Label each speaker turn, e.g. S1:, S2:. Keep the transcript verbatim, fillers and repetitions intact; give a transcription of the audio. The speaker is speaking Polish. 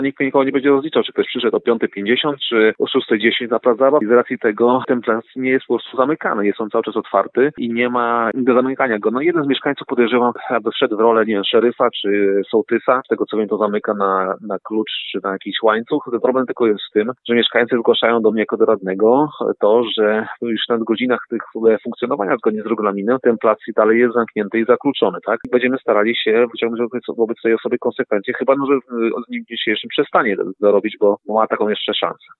S1: nikt nikogo nie będzie rozliczał, czy ktoś przyszedł o piąta pięćdziesiąt, czy o szósta dziesięć na plac zabaw. I z racji tego ten plac nie jest po prostu zamykany, jest on cały czas otwarty i nie ma do zamykania go. No jeden z mieszkańców, podejrzewam, aby wszedł w rolę, nie wiem, szeryfa czy sołtysa, z tego co wiem, to zamyka na, na klucz czy na jakiś łańcuch. Ten problem tylko jest w tym, że mieszkańcy zgłaszają do mnie jako do radnego to, że już na godzinach tych funkcjonowania zgodnie z regulaminem ten plac dalej jest zamknięty i zakluczony, tak? I będziemy starali się wyciągnąć wobec tej osoby konsekwencje, chyba no, że w dniu dzisiejszym przestanie to robić, bo ma taką jeszcze szansę.